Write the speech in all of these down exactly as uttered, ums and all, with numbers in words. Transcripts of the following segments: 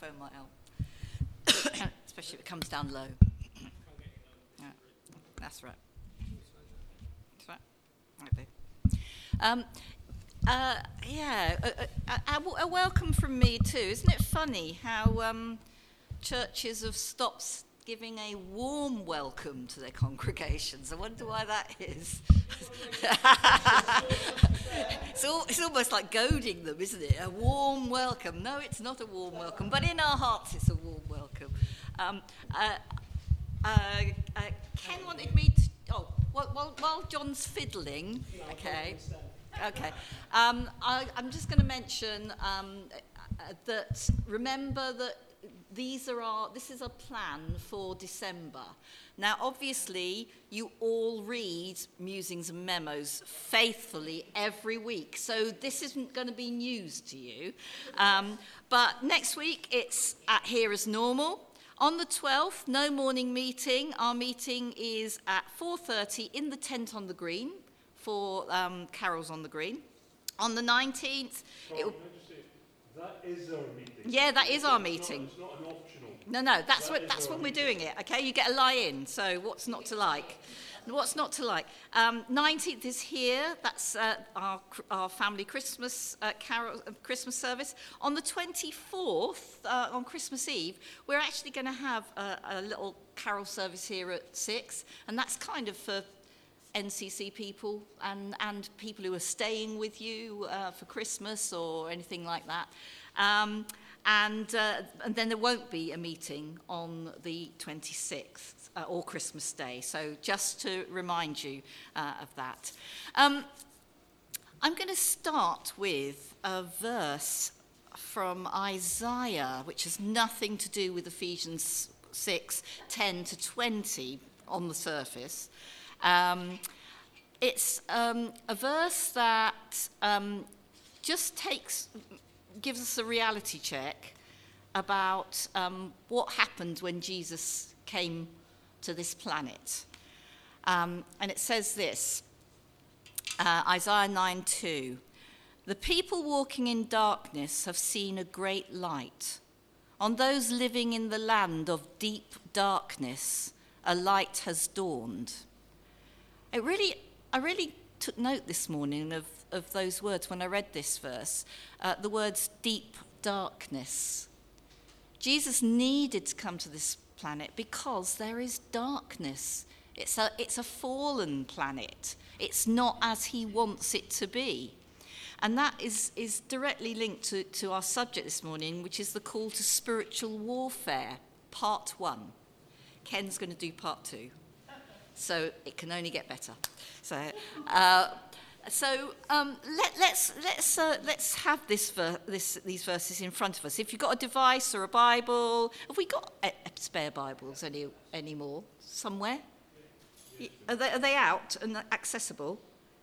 microphone might help, especially if it comes down low. Yeah, that's right. That's right. Right there. Um, uh, yeah, a, a, a, a welcome from me too. Isn't it funny how um, churches have stopped giving a warm welcome to their congregations? I wonder why that is. it's, all, it's almost like goading them, isn't it? A warm welcome. No, it's not a warm welcome, but in our hearts it's a warm welcome. Um, uh, uh, uh, Ken wanted me to... Oh, while, while, while John's fiddling, okay, okay. Um, I, I'm just going to mention um, uh, that, remember that These are our, this is a plan for December. Now, obviously, you all read Musings and Memos faithfully every week, so this isn't going to be news to you. Um, but next week, it's at Here as Normal. On the twelfth, no morning meeting. Our meeting is at four thirty in the tent on the green for um, Carols on the Green. On the nineteenth... Sorry, that is our meeting. Yeah, that is our meeting. It's not, it's not an optional. No, no, that's that what that's when meeting. we're doing it, okay? You get a lie in, so what's not to like? What's not to like? Um, nineteenth is here. That's uh, our our family Christmas uh, carol, uh, Christmas service. On the twenty-fourth, uh, on Christmas Eve, we're actually going to have a, a little carol service here at six, and that's kind of for N C C people and, and people who are staying with you uh, for Christmas or anything like that. Um, and, uh, and then there won't be a meeting on the twenty-sixth uh, or Christmas Day. So just to remind you uh, of that. Um, I'm going to start with a verse from Isaiah, which has nothing to do with Ephesians six, ten to twenty on the surface. Um, it's um, a verse that um, just takes, gives us a reality check about um, what happened when Jesus came to this planet. Um, and it says this, uh, Isaiah nine two, "The people walking in darkness have seen a great light. On those living in the land of deep darkness, a light has dawned." It really, I really took note this morning of, of those words when I read this verse, uh, the words deep darkness. Jesus needed to come to this planet because there is darkness. It's a, it's a fallen planet. It's not as he wants it to be. And that is, is directly linked to, to our subject this morning, which is the call to spiritual warfare, part one. Ken's going to do part two. So it can only get better. So, uh, so um, let, let's let's uh, let's have this, ver- this these verses in front of us. If you've got a device or a Bible, have we got a, a spare Bibles any anymore somewhere? Are they, are they out and accessible?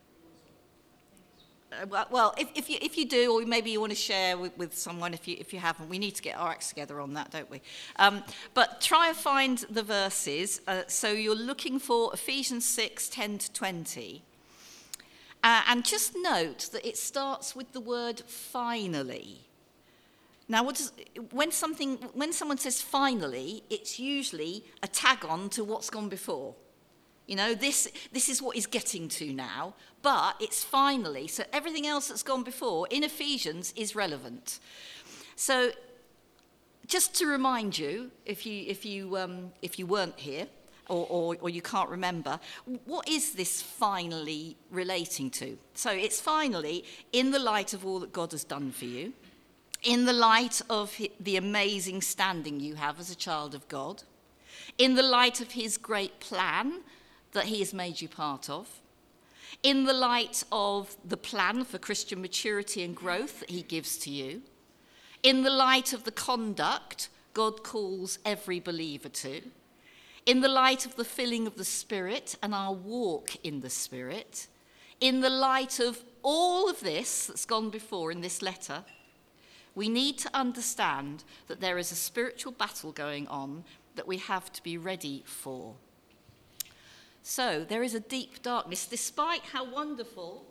Uh, well, well if, if you if you do, or maybe you want to share with, with someone if you if you haven't, we need to get our acts together on that, don't we? Um, but try and find the verses. Uh, so you're looking for Ephesians six, ten to twenty. Uh, and just note that it starts with the word finally. Now, what does, when something when someone says finally, it's usually a tag on to what's gone before. You know, this this is what he's getting to now, but it's finally, so everything else that's gone before in Ephesians is relevant. So just to remind you, if you if you um, if you weren't here or, or or you can't remember, what is this finally relating to? So it's finally in the light of all that God has done for you, in the light of the amazing standing you have as a child of God, in the light of his great plan that he has made you part of, in the light of the plan for Christian maturity and growth that he gives to you, in the light of the conduct God calls every believer to, in the light of the filling of the Spirit and our walk in the Spirit, in the light of all of this that's gone before in this letter, we need to understand that there is a spiritual battle going on that we have to be ready for. So there is a deep darkness, despite how wonderful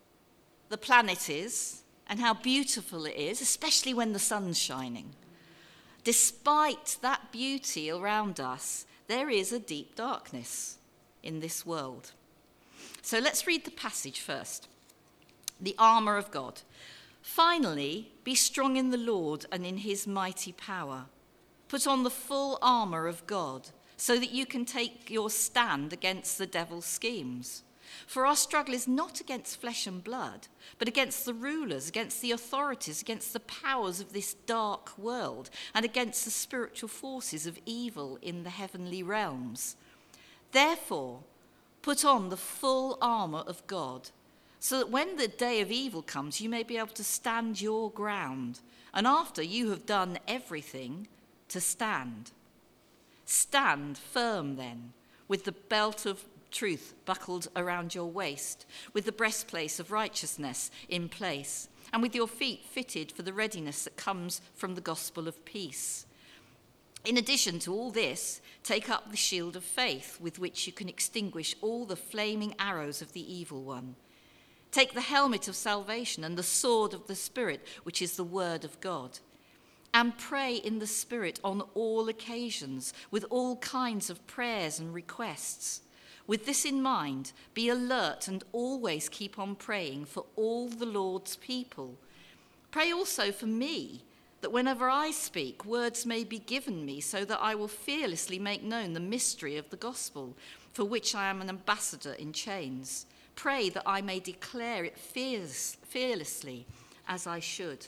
the planet is and how beautiful it is, especially when the sun's shining. Despite that beauty around us, there is a deep darkness in this world. So let's read the passage first. The armour of God. Finally, be strong in the Lord and in his mighty power. Put on the full armour of God, so that you can take your stand against the devil's schemes. For our struggle is not against flesh and blood, but against the rulers, against the authorities, against the powers of this dark world, and against the spiritual forces of evil in the heavenly realms. Therefore, put on the full armour of God, so that when the day of evil comes, you may be able to stand your ground, and after you have done everything, to stand. Stand firm then, with the belt of truth buckled around your waist, with the breastplate of righteousness in place, and with your feet fitted for the readiness that comes from the gospel of peace. In addition to all this, take up the shield of faith, with which you can extinguish all the flaming arrows of the evil one. Take the helmet of salvation and the sword of the Spirit, which is the word of God. And pray in the Spirit on all occasions, with all kinds of prayers and requests. With this in mind, be alert and always keep on praying for all the Lord's people. Pray also for me, that whenever I speak, words may be given me, so that I will fearlessly make known the mystery of the gospel, for which I am an ambassador in chains. Pray that I may declare it fearless, fearlessly, as I should.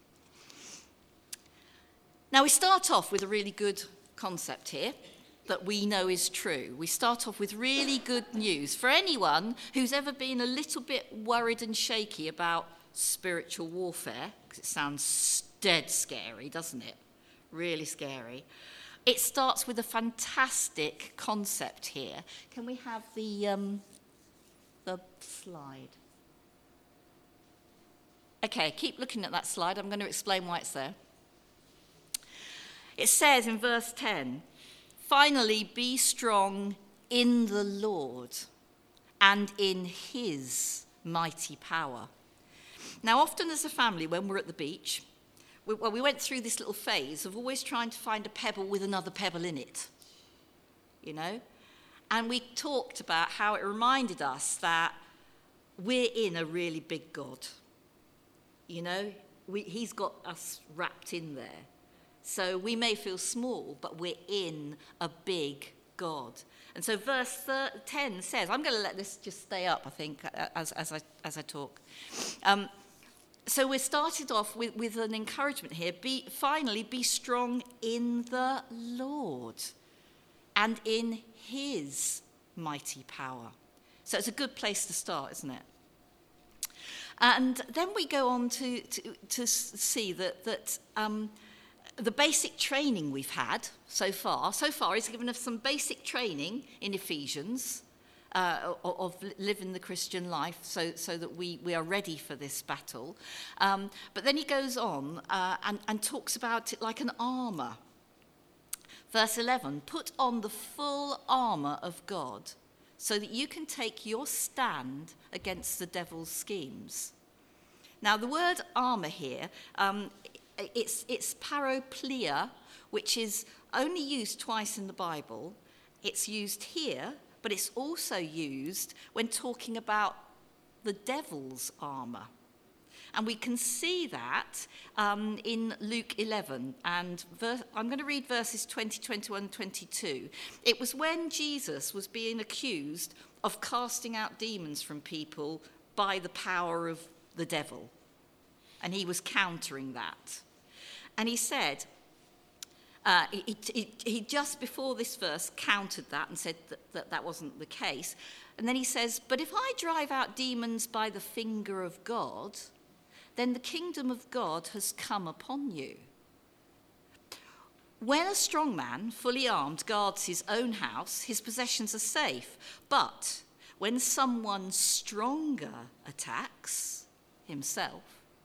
Now, we start off with a really good concept here that we know is true. We start off with really good news for anyone who's ever been a little bit worried and shaky about spiritual warfare, because it sounds dead scary, doesn't it? Really scary. It starts with a fantastic concept here. Can we have the, um, the slide? Okay, keep looking at that slide. I'm going to explain why it's there. It says in verse ten, finally be strong in the Lord and in his mighty power. Now, often as a family, when we're at the beach, we, well, we went through this little phase of always trying to find a pebble with another pebble in it, you know? And we talked about how it reminded us that we're in a really big God, you know? We, he's got us wrapped in there. So we may feel small, but we're in a big God. And so verse ten says, I'm going to let this just stay up, I think, as, as, I, as I talk. Um, so we started off with, with an encouragement here. Be, finally, be strong in the Lord and in his mighty power. So it's a good place to start, isn't it? And then we go on to, to, to see that... that um, the basic training we've had so far, so far is given us some basic training in Ephesians uh, of, of living the Christian life so, so that we, we are ready for this battle. Um, but then he goes on uh, and, and talks about it like an armour. Verse eleven, put on the full armour of God so that you can take your stand against the devil's schemes. Now, the word armour here, um, It's, it's paropleia, which is only used twice in the Bible. It's used here, but it's also used when talking about the devil's armour. And we can see that um, in Luke eleven. And ver- I'm going to read verses twenty, twenty-one, twenty-two. It was when Jesus was being accused of casting out demons from people by the power of the devil. And he was countering that. And he said, uh, he, he, he just before this verse countered that and said that, that that wasn't the case. And then he says, but if I drive out demons by the finger of God, then the kingdom of God has come upon you. When a strong man, fully armed, guards his own house, his possessions are safe. But when someone stronger attacks himself,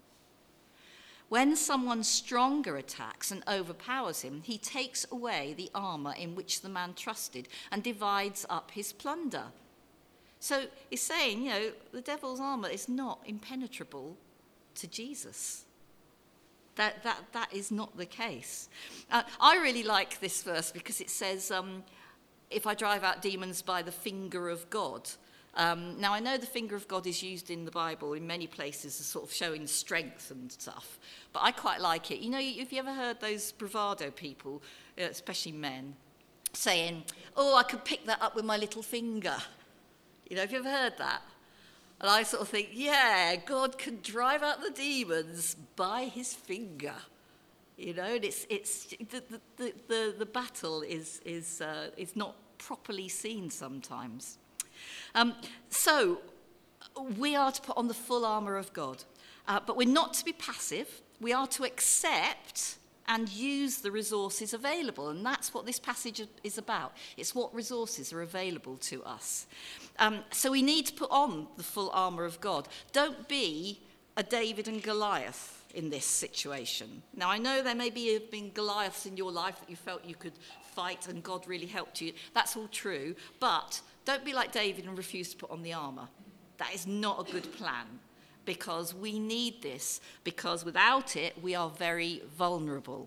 When someone stronger attacks and overpowers him, he takes away the armour in which the man trusted and divides up his plunder. So he's saying, you know, the devil's armour is not impenetrable to Jesus. That, that, that is not the case. Uh, I really like this verse because it says, um, if I drive out demons by the finger of God. Um, now, I know the finger of God is used in the Bible in many places as sort of showing strength and stuff, but I quite like it. You know, have you ever heard those bravado people, uh, especially men, saying, oh, I could pick that up with my little finger? You know, have you ever heard that? And I sort of think, yeah, God can drive out the demons by his finger. You know, and it's it's the the the, the battle is is uh, is not properly seen sometimes. Um, so we are to put on the full armour of God, uh, but we're not to be passive. We are to accept and use the resources available, and that's what this passage is about. It's what resources are available to us. Um, so we need to put on the full armour of God. Don't be a David and Goliath in this situation. Now, I know there may be have been Goliaths in your life that you felt you could fight and God really helped you. That's all true, but don't be like David and refuse to put on the armour. That is not a good plan, because we need this, because without it, we are very vulnerable.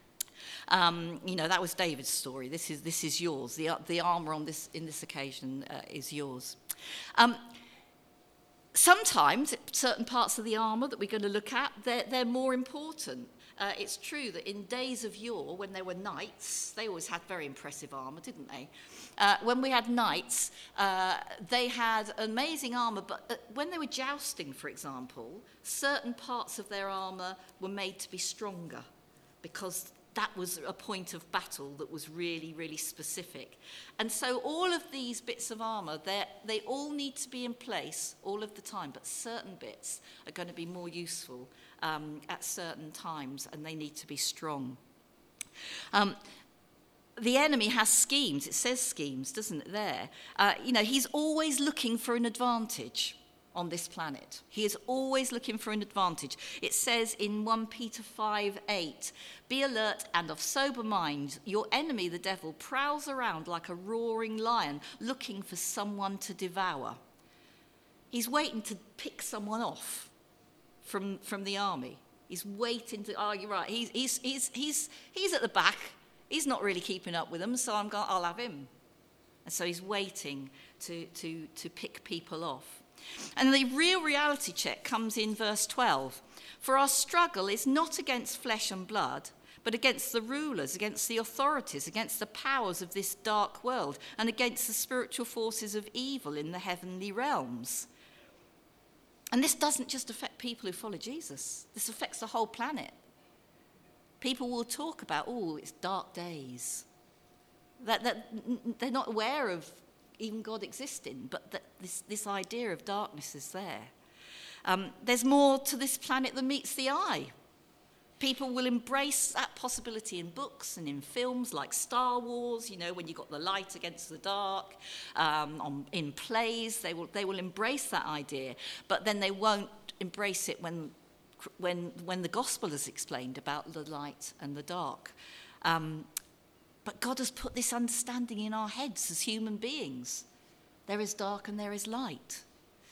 Um, you know, that was David's story. This is this is yours. The the armour on this in this occasion uh, is yours. Um, sometimes certain parts of the armour that we're going to look at, they're, they're more important. Uh, it's true that in days of yore, when there were knights, they always had very impressive armour, didn't they? Uh, when we had knights, uh, they had amazing armour, but uh, when they were jousting, for example, certain parts of their armour were made to be stronger, because that was a point of battle that was really, really specific. And so all of these bits of armour, they all need to be in place all of the time, but certain bits are going to be more useful um, at certain times, and they need to be strong. Um, the enemy has schemes. It says schemes, doesn't it, there? Uh, you know, he's always looking for an advantage on this planet. He is always looking for an advantage. It says in First Peter five eight, be alert and of sober mind. Your enemy, the devil, prowls around like a roaring lion looking for someone to devour. He's waiting to pick someone off from, from the army. He's waiting to, oh, you're right, he's, he's, he's, he's, he's at the back. He's not really keeping up with them, so I'm going, I'll have him. And so he's waiting to, to, to pick people off. And the real reality check comes in verse twelve. For our struggle is not against flesh and blood, but against the rulers, against the authorities, against the powers of this dark world, and against the spiritual forces of evil in the heavenly realms. And this doesn't just affect people who follow Jesus. This affects the whole planet. People will talk about, oh, it's dark days. That, that they're not aware of even God existing, but that this, this idea of darkness is there. Um, there's more to this planet than meets the eye. People will embrace that possibility in books and in films like Star Wars, you know, when you've got the light against the dark. Um, on, in plays, they will, they will embrace that idea, but then they won't embrace it when, when, when the gospel is explained about the light and the dark. Um, But God has put this understanding in our heads as human beings. There is dark and there is light.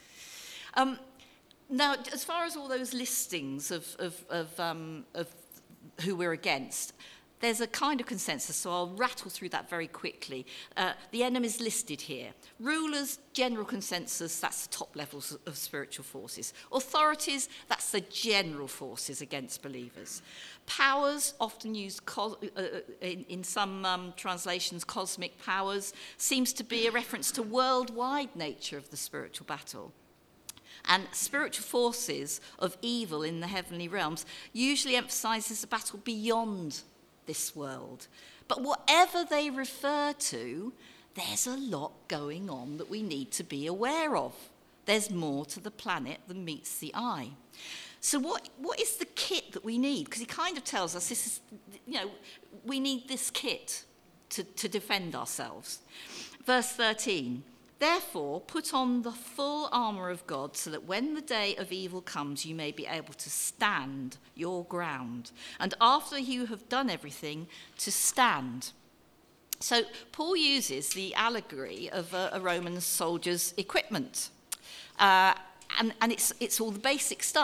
Um, now, as far as all those listings of, of, of, um, of who we're against, there's a kind of consensus, so I'll rattle through that very quickly. Uh, the enemies listed here. Rulers, general consensus, that's the top levels of spiritual forces. Authorities, that's the general forces against believers. Powers, often used co- uh, in, in some um, translations, cosmic powers, seems to be a reference to worldwide nature of the spiritual battle. And spiritual forces of evil in the heavenly realms usually emphasizes the battle beyond this world. But whatever they refer to, there's a lot going on that we need to be aware of. There's more to the planet than meets the eye. So what, what is the kit that we need? Because he kind of tells us this is, you know, we need this kit to, to defend ourselves. Verse thirteen, therefore put on the full armour of God so that when the day of evil comes you may be able to stand your ground. And after you have done everything, to stand. So Paul uses the allegory of a, a Roman soldier's equipment. Uh, and, and it's, it's all the basic stuff.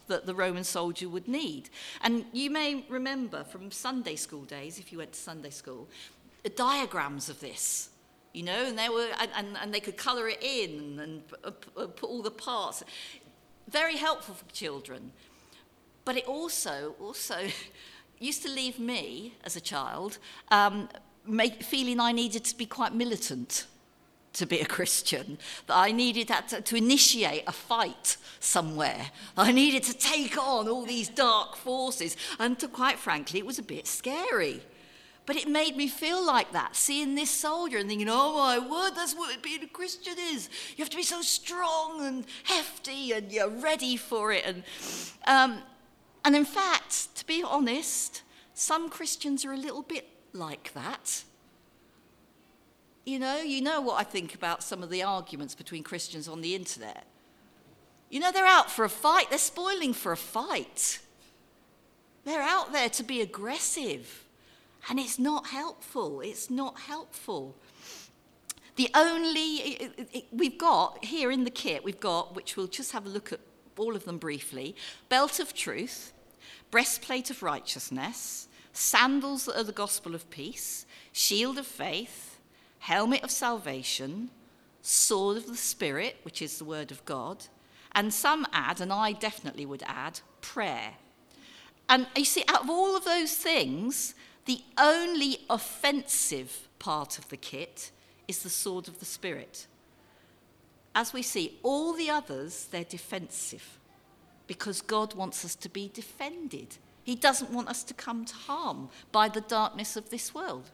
that the Roman soldier would need. And you may remember from Sunday school days, if you went to Sunday school, diagrams of this, you know, and they were, and, and they could colour it in and, and put all the parts. Very helpful for children. But it also, also used to leave me, as a child, um, make, feeling I needed to be quite militant to be a Christian, that I needed that to, to initiate a fight somewhere. I needed to take on all these dark forces, and to, quite frankly, it was a bit scary. But it made me feel like that, seeing this soldier and thinking, oh my word, that's what being a Christian is. You have to be so strong and hefty and you're ready for it. And, um, and in fact, to be honest, some Christians are a little bit like that. You know, you know what I think about some of the arguments between Christians on the internet. You know, they're out for a fight. They're spoiling for a fight. They're out there to be aggressive. And it's not helpful. It's not helpful. The only, it, it, we've got here in the kit, we've got, which we'll just have a look at all of them briefly, belt of truth, breastplate of righteousness, sandals that are the gospel of peace, shield of faith, helmet of salvation, sword of the Spirit, which is the word of God, and some add, and I definitely would add, prayer. And you see, out of all of those things, the only offensive part of the kit is the sword of the Spirit. As we see, all the others, they're defensive, because God wants us to be defended. He doesn't want us to come to harm by the darkness of this world.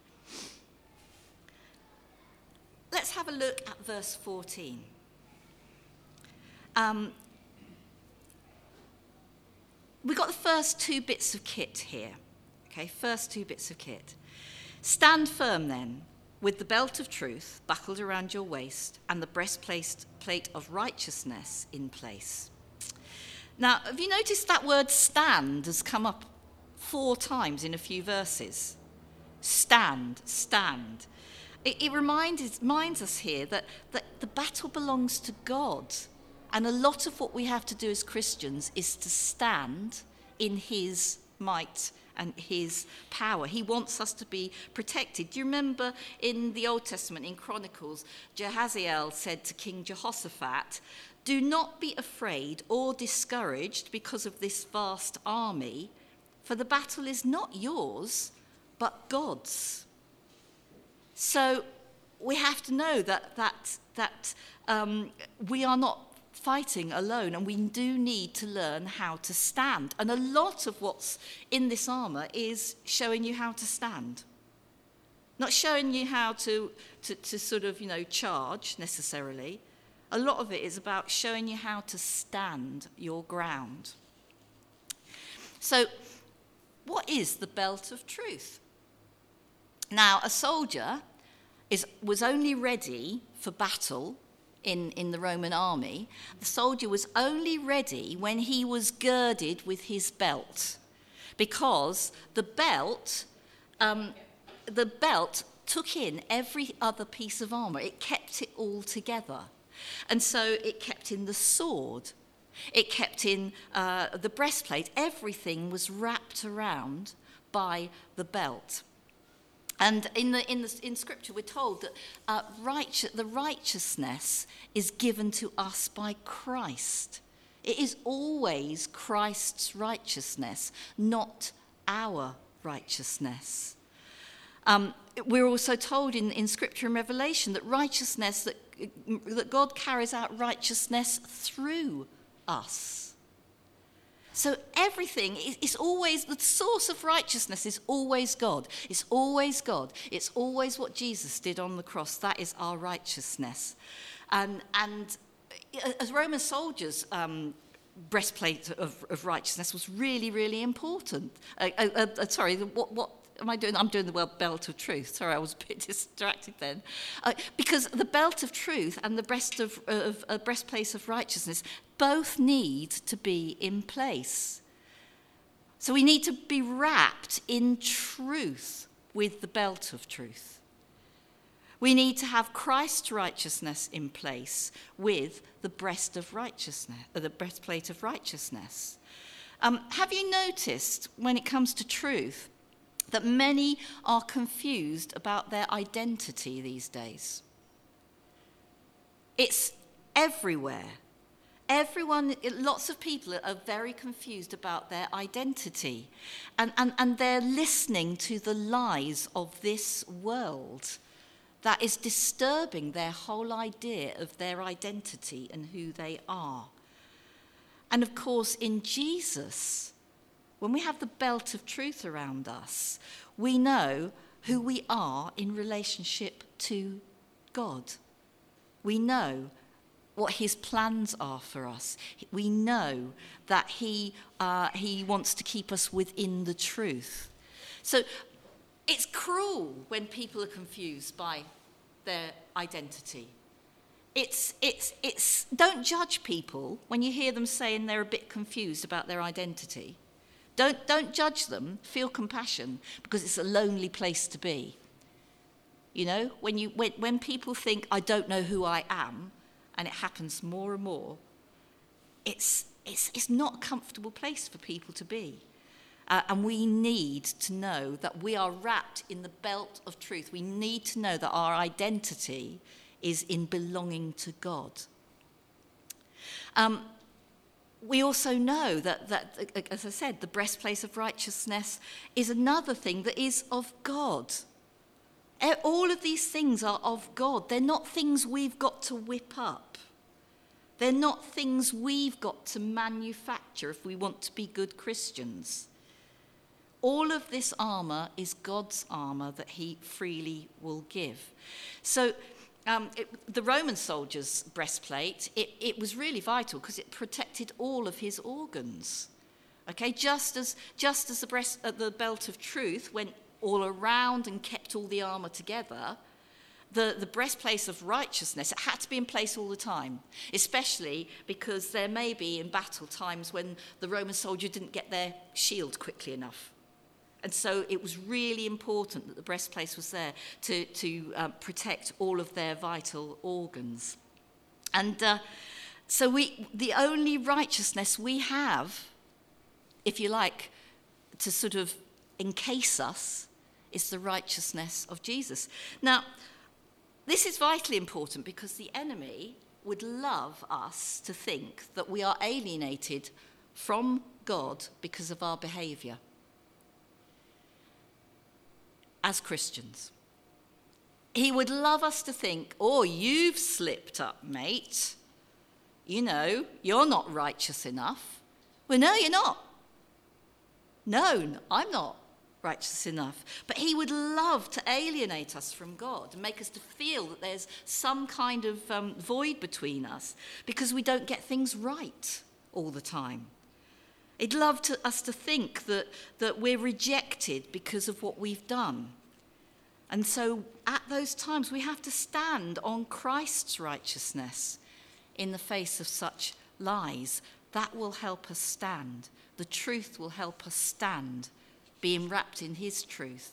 Let's have a look at verse fourteen. Um, we've got the first two bits of kit here. Okay, first two bits of kit. Stand firm then, with the belt of truth buckled around your waist and the breastplate plate of righteousness in place. Now, have you noticed that word stand has come up four times in a few verses? Stand, stand. It, it reminds, reminds us here that, that the battle belongs to God. And a lot of what we have to do as Christians is to stand in his might and his power. He wants us to be protected. Do you remember in the Old Testament, in Chronicles, Jehaziel said to King Jehoshaphat, "Do not be afraid or discouraged because of this vast army, for the battle is not yours, but God's." So we have to know that that that um, we are not fighting alone, and we do need to learn how to stand. And a lot of what's in this armour is showing you how to stand. Not showing you how to, to, to sort of, you know, charge necessarily. A lot of it is about showing you how to stand your ground. So, what is the belt of truth? Now, a soldier is, was only ready for battle in, in the Roman army. The soldier was only ready when he was girded with his belt, because the belt, um, the belt took in every other piece of armour. It kept it all together. And so it kept in the sword. It kept in uh, the breastplate. Everything was wrapped around by the belt. And in the in the in Scripture, we're told that uh, righteous, the righteousness is given to us by Christ. It is always Christ's righteousness, not our righteousness. Um, we're also told in, in Scripture and Revelation that righteousness, that, that God carries out righteousness through us. So everything is always, the source of righteousness is always God. It's always God. It's always what Jesus did on the cross. That is our righteousness. And, and as Roman soldiers, um, breastplate of, of righteousness was really, really important. Uh, uh, uh, sorry, what, what am I doing? I'm doing the word belt of truth. Sorry, I was a bit distracted then. Uh, because the belt of truth and the breast of, of uh, breastplate of righteousness both need to be in place. So we need to be wrapped in truth with the belt of truth. We need to have Christ's righteousness in place with the breast of righteousness, or the breastplate of righteousness. Um, have you noticed, when it comes to truth, that many are confused about their identity these days? It's everywhere. Everyone, lots of people are very confused about their identity. And, and, and they're listening to the lies of this world that is disturbing their whole idea of their identity and who they are. And of course, in Jesus, when we have the belt of truth around us, we know who we are in relationship to God. We know what his plans are for us. We know that he, uh, he wants to keep us within the truth. So it's cruel when people are confused by their identity. It's, it's, it's, don't judge people when you hear them saying they're a bit confused about their identity. Don't, don't judge them, feel compassion, because it's a lonely place to be. You know, when, you, when, when people think, I don't know who I am, and it happens more and more, it's, it's, it's not a comfortable place for people to be. Uh, and we need to know that we are wrapped in the belt of truth. We need to know that our identity is in belonging to God. Um, we also know that, that, as I said, the breastplate of righteousness is another thing that is of God. All of these things are of God. They're not things we've got to whip up. They're not things we've got to manufacture if we want to be good Christians. All of this armour is God's armour that he freely will give. So um, it, the Roman soldier's breastplate, it, it was really vital because it protected all of his organs. Okay, just as, just as the, breast, uh, the belt of truth went all around and kept all the armour together, the, the breastplate of righteousness, it had to be in place all the time, especially because there may be in battle times when the Roman soldier didn't get their shield quickly enough. And so it was really important that the breastplate was there to, to uh, protect all of their vital organs. And uh, so we, the only righteousness we have, if you like, to sort of encase us, is the righteousness of Jesus. Now, this is vitally important because the enemy would love us to think that we are alienated from God because of our behaviour as Christians. He would love us to think, oh, you've slipped up, mate. You know, you're not righteous enough. Well, no, you're not. No, I'm not righteous enough. But he would love to alienate us from God and make us to feel that there's some kind of um, void between us because we don't get things right all the time. He'd love to, us to think that, that we're rejected because of what we've done. And so at those times we have to stand on Christ's righteousness in the face of such lies. That will help us stand. The truth will help us stand, being wrapped in his truth.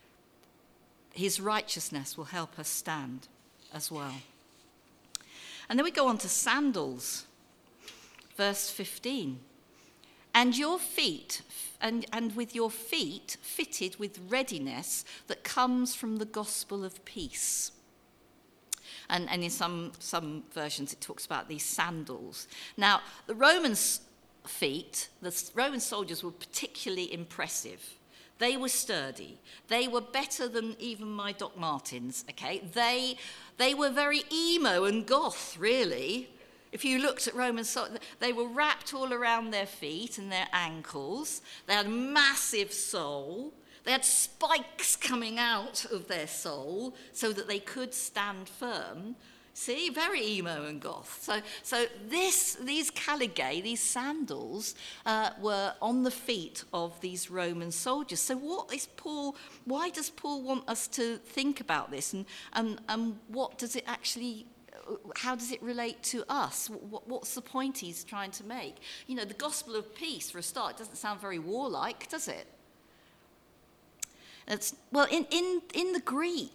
His righteousness will help us stand as well. And then we go on to sandals, verse fifteen. And your feet, and, and with your feet fitted with readiness that comes from the gospel of peace. And, and in some, some versions it talks about these sandals. Now, the Romans' feet, the Roman soldiers were particularly impressive. They were sturdy. They were better than even my Doc Martens, okay? They, they were very emo and goth, really. If you looked at Roman soldiers, they were wrapped all around their feet and their ankles. They had a massive sole. They had spikes coming out of their sole so that they could stand firm. See, very emo and goth. So, so this, these caligae, these sandals, uh, were on the feet of these Roman soldiers. So what is Paul, why does Paul want us to think about this? And, and, and what does it actually, how does it relate to us? What, what's the point he's trying to make? You know, the gospel of peace, for a start, doesn't sound very warlike, does it? It's, well, in, in, in the Greek,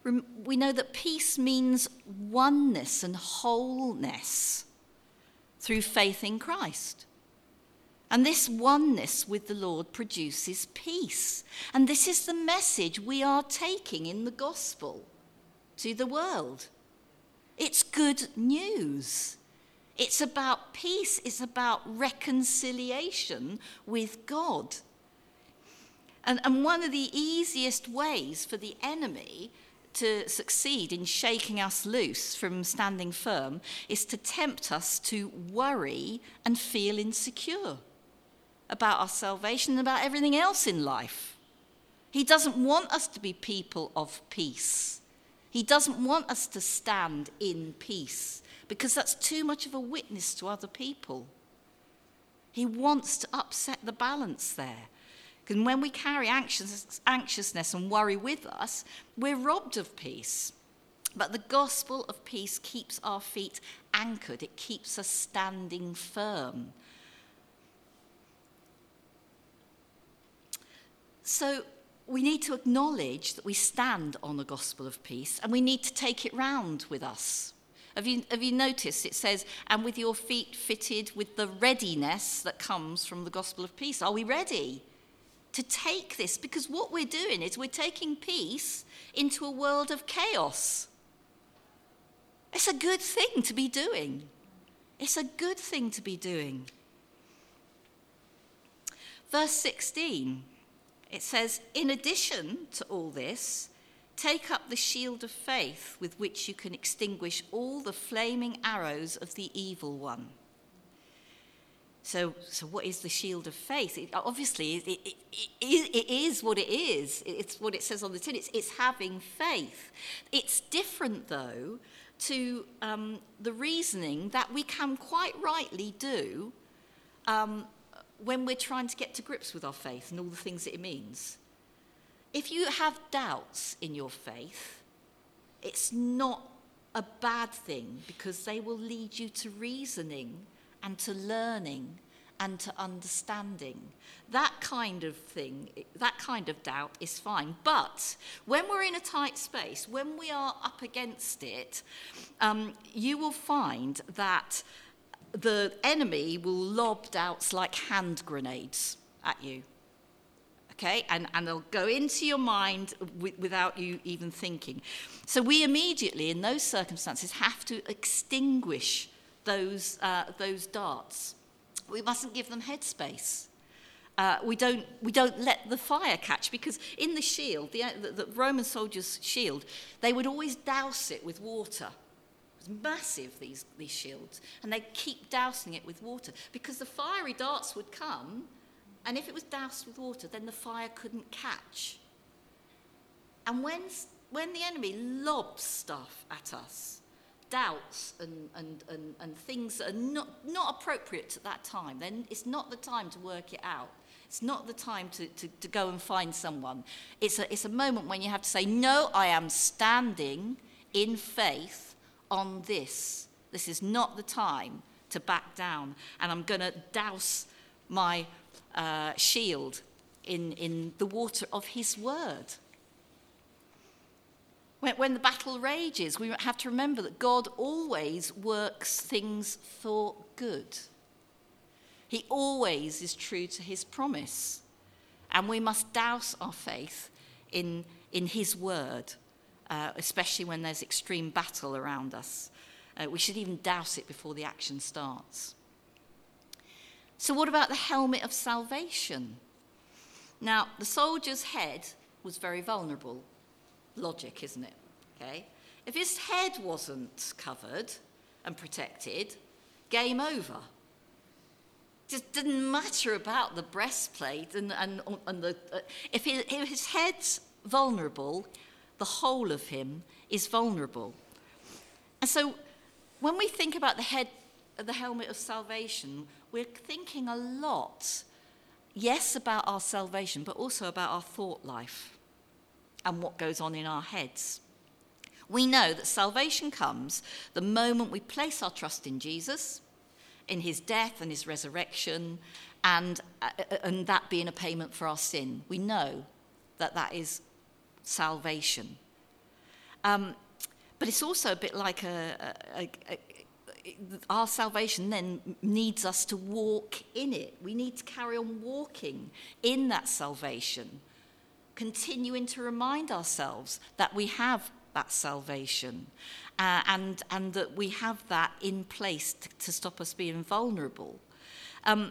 we know that peace means oneness and wholeness through faith in Christ. And this oneness with the Lord produces peace. And this is the message we are taking in the gospel to the world. It's good news. It's about peace. It's about reconciliation with God. And, and one of the easiest ways for the enemy to succeed in shaking us loose from standing firm is to tempt us to worry and feel insecure about our salvation and about everything else in life. He doesn't want us to be people of peace. He doesn't want us to stand in peace because that's too much of a witness to other people. He wants to upset the balance there. And when we carry anxious, anxiousness and worry with us, we're robbed of peace. But the gospel of peace keeps our feet anchored. It keeps us standing firm. So we need to acknowledge that we stand on the gospel of peace, and we need to take it round with us. Have you, have you noticed it says, and with your feet fitted with the readiness that comes from the gospel of peace? Are we ready to take this? Because what we're doing is we're taking peace into a world of chaos. It's a good thing to be doing. It's a good thing to be doing. Verse sixteen, it says, in addition to all this, take up the shield of faith with which you can extinguish all the flaming arrows of the evil one. So, so what is the shield of faith? It, obviously, it, it, it, it is what it is. It's what it says on the tin. It's, it's having faith. It's different, though, to um, the reasoning that we can quite rightly do um, when we're trying to get to grips with our faith and all the things that it means. If you have doubts in your faith, it's not a bad thing because they will lead you to reasoning and to learning and to understanding. That kind of thing, that kind of doubt is fine. But when we're in a tight space, when we are up against it, um, you will find that the enemy will lob doubts like hand grenades at you. Okay, and, and they'll go into your mind w- without you even thinking. So we immediately, in those circumstances, have to extinguish those uh, those darts. We mustn't give them headspace. Uh, we don't we don't let the fire catch, because in the shield, the, the, the Roman soldiers' shield, they would always douse it with water. It was massive, these these shields, and they keep dousing it with water because the fiery darts would come. And if it was doused with water, then the fire couldn't catch. And when, when the enemy lobs stuff at us, doubts and, and, and, and things that are not, not appropriate at that time, then it's not the time to work it out. It's not the time to, to, to go and find someone. It's a, it's a moment when you have to say, no, I am standing in faith on this. This is not the time to back down. And I'm going to douse my Uh, shield in, in the water of his word. When, when the battle rages, we have to remember that God always works things for good. He always is true to his promise. And we must douse our faith in, in his word, uh, especially when there's extreme battle around us. Uh, we should even douse it before the action starts. So what about the helmet of salvation? Now, the soldier's head was very vulnerable. Logic, isn't it? Okay. If his head wasn't covered and protected, game over. It just didn't matter about the breastplate and, and, and the... Uh, if, he, if his head's vulnerable, the whole of him is vulnerable. And so when we think about the head, the helmet of salvation, we're thinking a lot, yes, about our salvation, but also about our thought life and what goes on in our heads. We know that salvation comes the moment we place our trust in Jesus, in his death and his resurrection, and, uh, and that being a payment for our sin. We know that that is salvation. Um, but it's also a bit like a, a, a, a our salvation then needs us to walk in it. We need to carry on walking in that salvation, continuing to remind ourselves that we have that salvation uh, and, and that we have that in place to, to stop us being vulnerable. Um,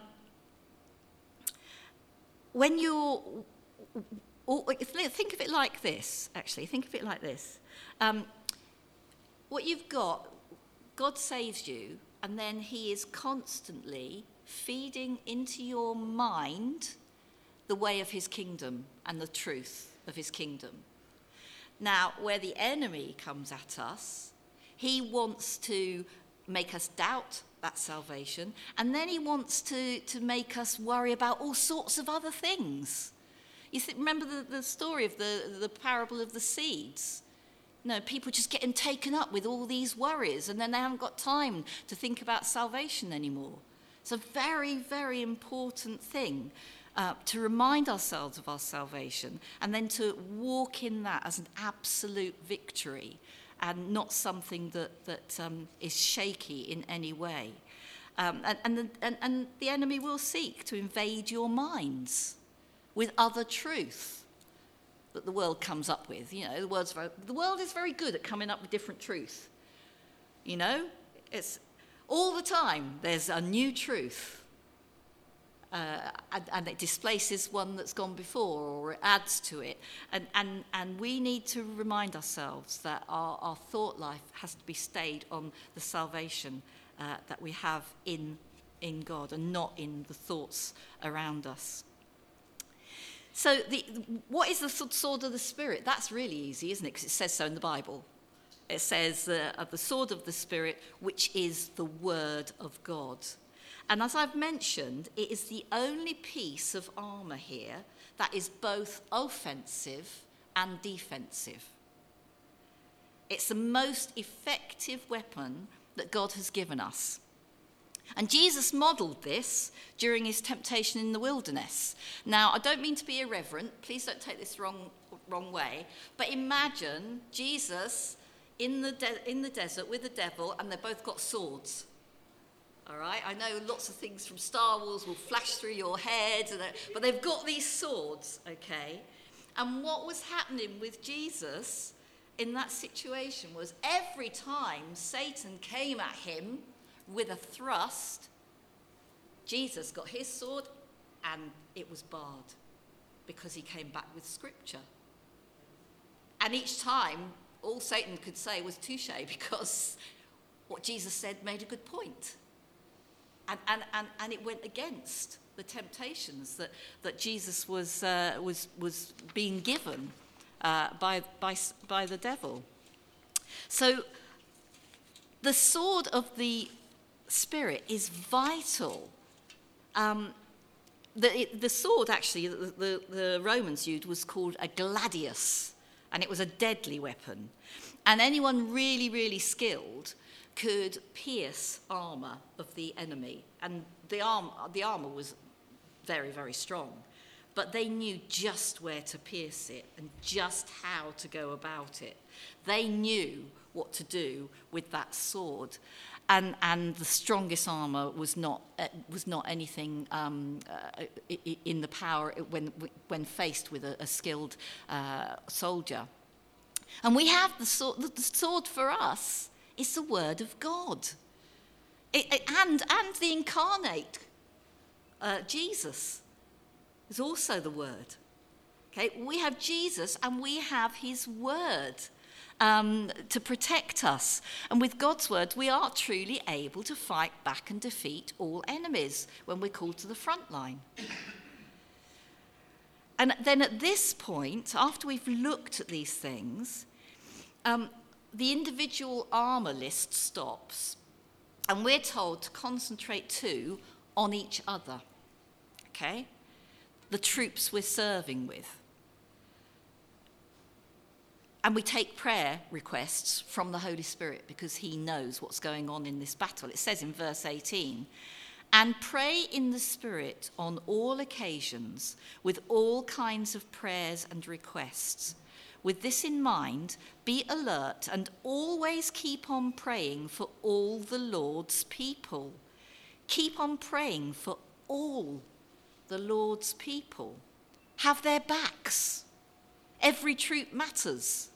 when you're, or think of it like this, actually, think of it like this. Um, what you've got, God saves you, and then he is constantly feeding into your mind the way of his kingdom and the truth of his kingdom. Now, where the enemy comes at us, he wants to make us doubt that salvation, and then he wants to, to make us worry about all sorts of other things. You think, remember the, the story of the, the parable of the seeds? No, people just getting taken up with all these worries, and then they haven't got time to think about salvation anymore. It's a very, very important thing uh, to remind ourselves of our salvation, and then to walk in that as an absolute victory, and not something that, that um, is shaky in any way. Um, and, and, the, and, and the enemy will seek to invade your minds with other truth that the world comes up with. You know, the world's very, the world is very good at coming up with different truth. You know, it's all the time there's a new truth. Uh, and, and it displaces one that's gone before, or it adds to it. And, and, and we need to remind ourselves that our, our thought life has to be stayed on the salvation uh, that we have in, in God, and not in the thoughts around us. So the, what is the sword of the Spirit? That's really easy, isn't it? Because it says so in the Bible. It says uh, of the sword of the Spirit, which is the word of God. And as I've mentioned, it is the only piece of armour here that is both offensive and defensive. It's the most effective weapon that God has given us. And Jesus modelled this during his temptation in the wilderness. Now, I don't mean to be irreverent. Please don't take this wrong, wrong way. But imagine Jesus in the, de- in the desert with the devil, and they've both got swords. All right, I know lots of things from Star Wars will flash through your head, and but they've got these swords, okay? And what was happening with Jesus in that situation was every time Satan came at him with a thrust, Jesus got his sword and it was barred because he came back with scripture. And each time, all Satan could say was touche, because what Jesus said made a good point. And, and, and, and it went against the temptations that, that Jesus was, uh, was, was being given uh, by, by, by the devil. So the sword of the Spirit is vital. Um, the, it, the sword, actually, the, the, the Romans used was called a gladius, and it was a deadly weapon. And anyone really, really skilled could pierce armour of the enemy. And the, arm, the armour was very, very strong. But they knew just where to pierce it and just how to go about it. They knew what to do with that sword. And, and the strongest armour was not, uh, was not anything um, uh, in the power when, when faced with a, a skilled uh, soldier. And we have the sword, the sword for us. It's the word of God. It, it, and, and the incarnate uh, Jesus is also the word. Okay, we have Jesus and we have his word um, to protect us. And with God's word, we are truly able to fight back and defeat all enemies when we're called to the front line. And then at this point, after we've looked at these things, um, the individual armour list stops, and we're told to concentrate too on each other, okay? The troops we're serving with. And we take prayer requests from the Holy Spirit because he knows what's going on in this battle. It says in verse eighteen, and pray in the Spirit on all occasions with all kinds of prayers and requests. With this in mind, be alert and always keep on praying for all the Lord's people. Keep on praying for all the Lord's people. Have their backs. Every troop matters.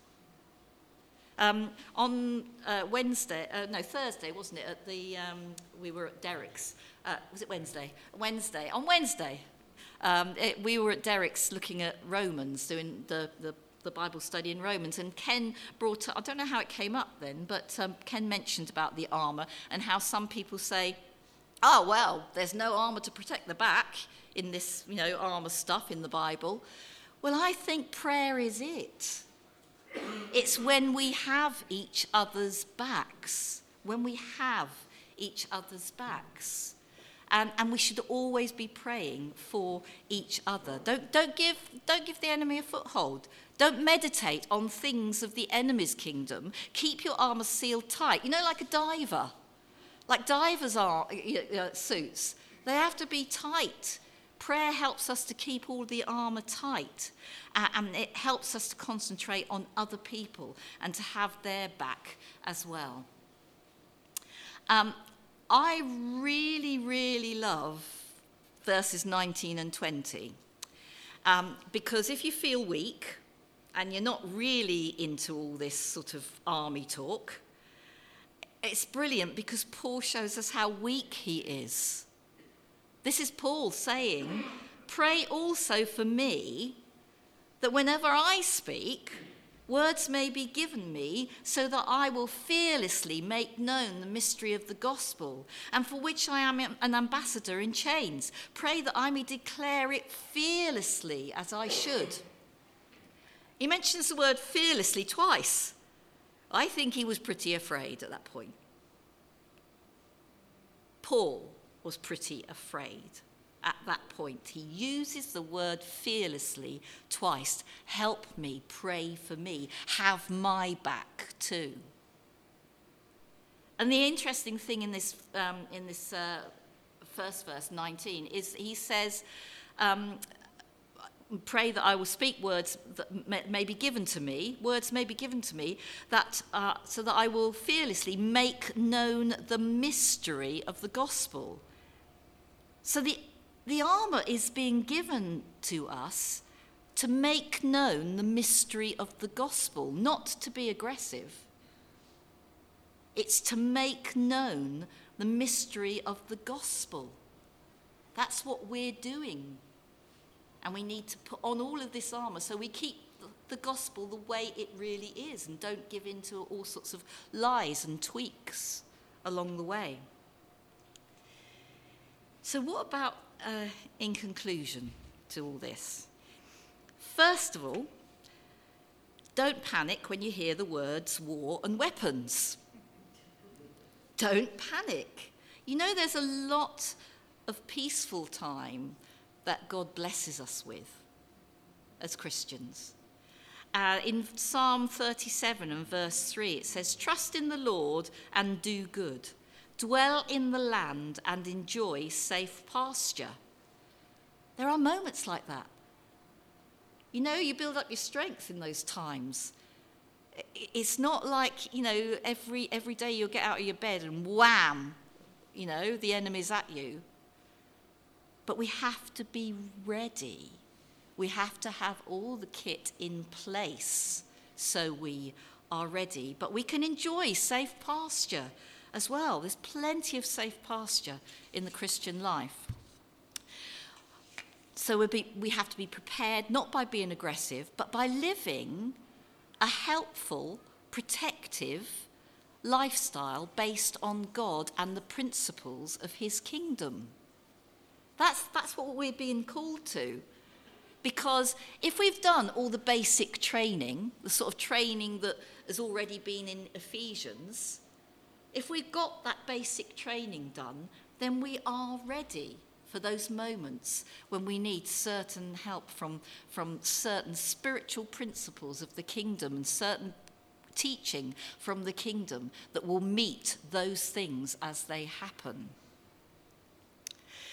Um, on uh, Wednesday, uh, no, Thursday, wasn't it? At the um, we were at Derek's. Uh, was it Wednesday? Wednesday. On Wednesday, um, it, we were at Derek's looking at Romans, doing the, the, the Bible study in Romans, and Ken brought up, I don't know how it came up then, but um, Ken mentioned about the armour and how some people say, oh, well, there's no armour to protect the back in this, you know, armour stuff in the Bible. Well, I think prayer is it. It's when we have each other's backs, when we have each other's backs. And, and we should always be praying for each other. Don't, don't, give, don't give the enemy a foothold. Don't meditate on things of the enemy's kingdom. Keep your armour sealed tight. You know, like a diver. Like divers are uh, suits. They have to be tight. Prayer helps us to keep all the armour tight, uh, and it helps us to concentrate on other people and to have their back as well. Um, I really, really love verses nineteen and twenty, um, because if you feel weak and you're not really into all this sort of army talk, it's brilliant because Paul shows us how weak he is. This is Paul saying, pray also for me that whenever I speak, words may be given me so that I will fearlessly make known the mystery of the gospel, and for which I am an ambassador in chains. Pray that I may declare it fearlessly as I should. He mentions the word fearlessly twice. I think he was pretty afraid at that point. Paul was pretty afraid at that point. He uses the word fearlessly twice. Help me, pray for me, have my back too. And the interesting thing in this um, in this uh, first verse, nineteen, is he says, um, pray that I will speak words that may, may be given to me, words may be given to me, that uh, so that I will fearlessly make known the mystery of the gospel. So the, the armour is being given to us to make known the mystery of the gospel, not to be aggressive. It's to make known the mystery of the gospel. That's what we're doing. And we need to put on all of this armour so we keep the gospel the way it really is and don't give in to all sorts of lies and tweaks along the way. So what about, uh, in conclusion to all this? First of all, don't panic when you hear the words war and weapons. Don't panic. You know, there's a lot of peaceful time that God blesses us with as Christians. Uh, in Psalm thirty-seven and verse three, it says, trust in the Lord and do good. Dwell in the land and enjoy safe pasture. There are moments like that. You know, you build up your strength in those times. It's not like, you know, every every day you'll get out of your bed and wham, you know, the enemy's at you. But we have to be ready. We have to have all the kit in place so we are ready. But we can enjoy safe pasture as well. There's plenty of safe pasture in the Christian life. So we'll be, we have to be prepared, not by being aggressive, but by living a helpful, protective lifestyle based on God and the principles of his kingdom. That's, that's what we're being called to. Because if we've done all the basic training, the sort of training that has already been in Ephesians, if we've got that basic training done, then we are ready for those moments when we need certain help from, from certain spiritual principles of the kingdom and certain teaching from the kingdom that will meet those things as they happen.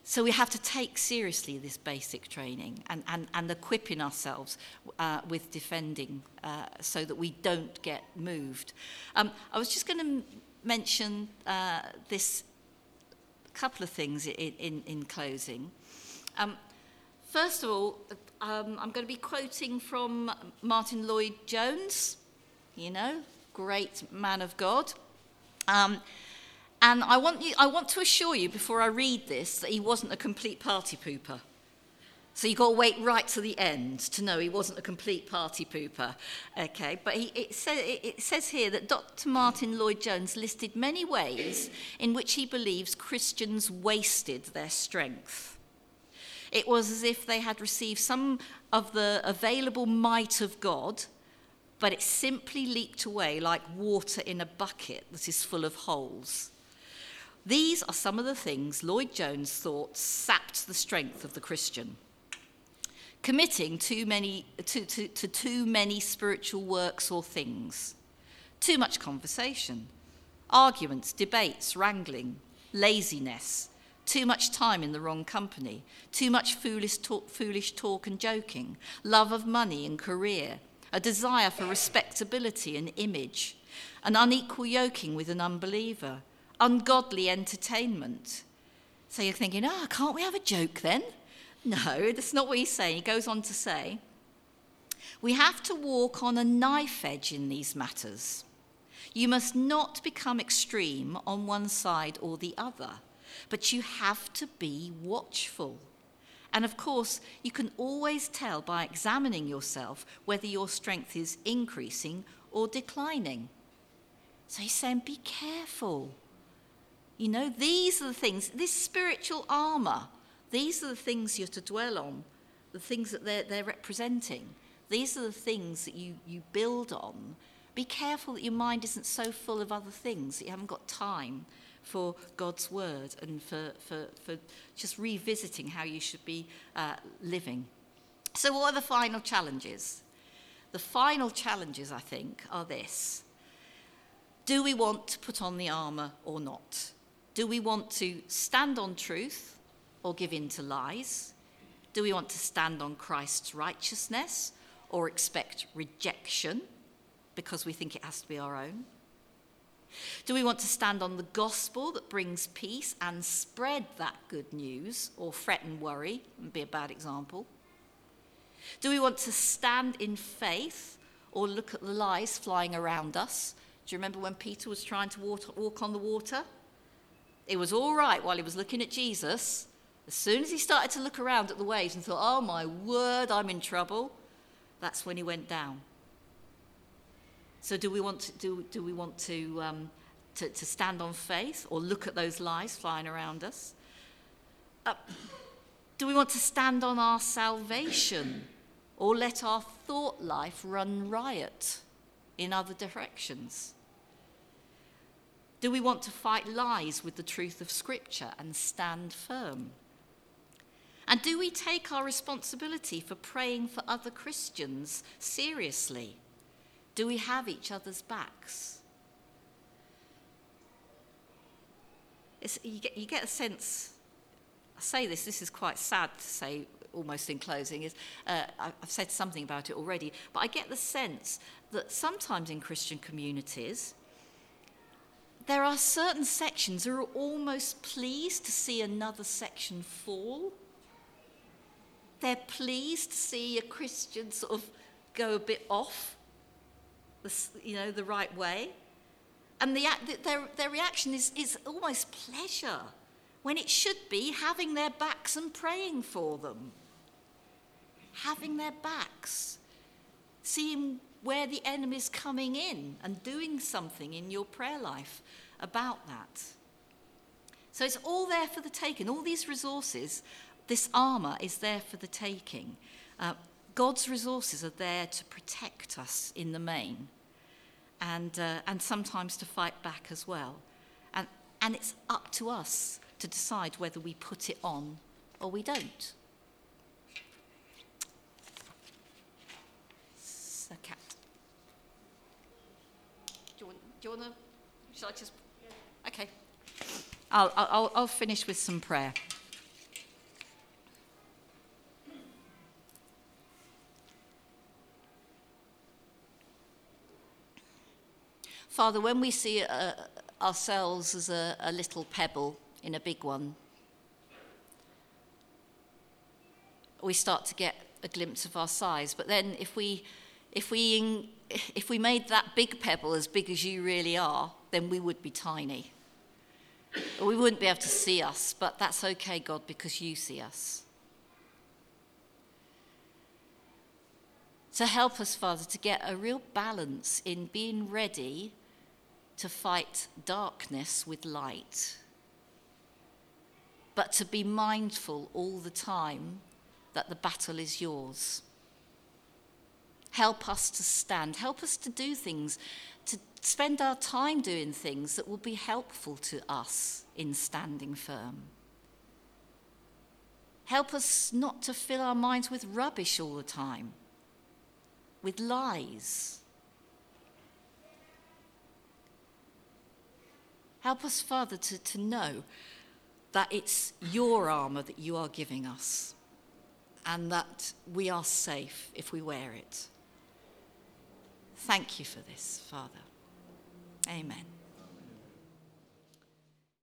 So we have to take seriously this basic training and, and, and equipping ourselves uh, with defending uh, so that we don't get moved. Um, I was just going to m- mention uh, this couple of things in, in, in closing. Um, first of all, um, I'm going to be quoting from Martin Lloyd-Jones, you know, great man of God. Um, And I want you, I want to assure you before I read this that he wasn't a complete party pooper. So you've got to wait right to the end to know he wasn't a complete party pooper. Okay, but he, it, say, it says here that Doctor Martin Lloyd-Jones listed many ways in which he believes Christians wasted their strength. It was as if they had received some of the available might of God, but it simply leaked away like water in a bucket that is full of holes. These are some of the things Lloyd-Jones thought sapped the strength of the Christian. Committing too many, to, to, to too many spiritual works or things, too much conversation, arguments, debates, wrangling, laziness, too much time in the wrong company, too much foolish talk, foolish talk and joking, love of money and career, a desire for respectability and image, an unequal yoking with an unbeliever, ungodly entertainment. So you're thinking, oh, can't we have a joke then? No, that's not what he's saying. He goes on to say, we have to walk on a knife edge in these matters. You must not become extreme on one side or the other, but you have to be watchful. And of course, you can always tell by examining yourself whether your strength is increasing or declining. So he's saying, be careful. You know, these are the things, this spiritual armour, these are the things you're to dwell on, the things that they're, they're representing. These are the things that you, you build on. Be careful that your mind isn't so full of other things that you haven't got time for God's word and for, for, for just revisiting how you should be uh, living. So what are the final challenges? The final challenges, I think, are this. Do we want to put on the armour or not? Do we want to stand on truth or give in to lies? Do we want to stand on Christ's righteousness or expect rejection because we think it has to be our own? Do we want to stand on the gospel that brings peace and spread that good news, or fret and worry and be a bad example? Do we want to stand in faith or look at the lies flying around us? Do you remember when Peter was trying to water, walk on the water? It was all right while he was looking at Jesus. As soon as he started to look around at the waves and thought, oh my word, I'm in trouble, that's when he went down. So do we want to, do, do we want to, um, to, to stand on faith or look at those lies flying around us? Uh, do we want to stand on our salvation or let our thought life run riot in other directions? Do we want to fight lies with the truth of Scripture and stand firm? And do we take our responsibility for praying for other Christians seriously? Do we have each other's backs? It's, you, get, you get a sense, I say this, this is quite sad to say almost in closing, is uh, I've said something about it already, but I get the sense that sometimes in Christian communities, there are certain sections who are almost pleased to see another section fall. They're pleased to see a Christian sort of go a bit off the, you know, the right way. And the, their, their reaction is, is almost pleasure, when it should be having their backs and praying for them. Having their backs, seeing where the enemy's coming in and doing something in your prayer life about that. So it's all there for the taking. All these resources, this armour is there for the taking. Uh, God's resources are there to protect us in the main, and uh, and sometimes to fight back as well. And and it's up to us to decide whether we put it on or we don't. So, Kat, do you want, do you want to, shall I just, okay. I'll, I'll, I'll finish with some prayer. Father, when we see uh, ourselves as a, a little pebble in a big one, we start to get a glimpse of our size. But then if we, if we, if we made that big pebble as big as you really are, then we would be tiny. We wouldn't be able to see us, but that's okay, God, because you see us. So help us, Father, to get a real balance in being ready to fight darkness with light, but to be mindful all the time that the battle is yours. Help us to stand. Help us to do things, to spend our time doing things that will be helpful to us in standing firm. Help us not to fill our minds with rubbish all the time, with lies. Help us, Father, to, to know that it's your armour that you are giving us and that we are safe if we wear it. Thank you for this, Father. Amen.